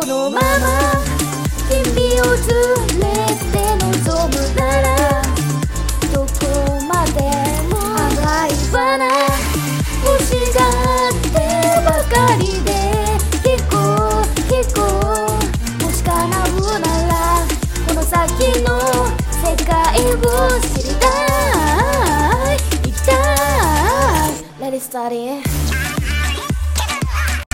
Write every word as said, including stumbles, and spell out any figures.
このまま君を連れて望むならどこまでも甘い花欲しがってばかりで聞こう聞こうもし叶うならこの先の世界を知りたい行きたい Let it start it